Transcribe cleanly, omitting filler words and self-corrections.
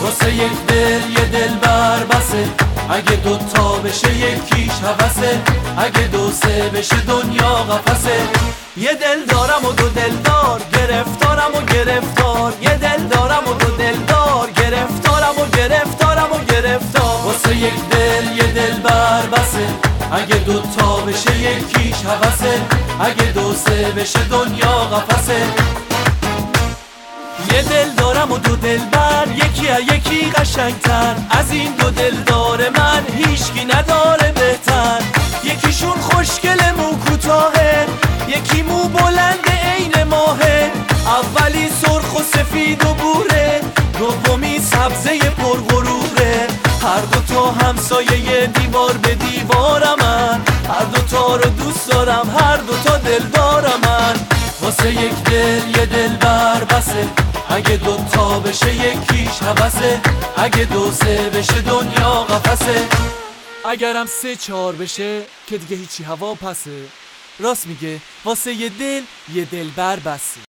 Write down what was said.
واسه یک دل یه دل بر بسه، اگه دوتا بشه یکیش هوسه، اگه دو سه بشه دنیا قفسه. یه دل دارم و دو دل دار، گرفتارم و گرفتار. یه دل دارم و دو دل دار، گرفتارم و گرفتارم و گرفتار. واسه یک دل یه دل بر بسه، اگه دوتا بشه یکیش هوسه، اگه دو سه بشه دنیا قفسه. یه دل دارم و دو دل بر، یکی از یکی قشنگتر. از این دو دل داره من هیچکی نداره بهتر. یکیشون خوشگل مو کوتاهه، یکی مو بلند عین ماهه. اولی سرخ و سفید و بوره، دومی سبزه پرغروره. هر دوتا همسایه دیوار به دیوارمن، هر دوتا رو دوست دارم، هر دوتا دل دارم من. واسه یک دل یه دل بر بسه، اگه دوتا بشه یکیش هوسه، اگه دو سه بشه دنیا قفسه. اگرم سه چهار بشه که دیگه هیچی هوا پسه. راست میگه، واسه یه دل بر بسه.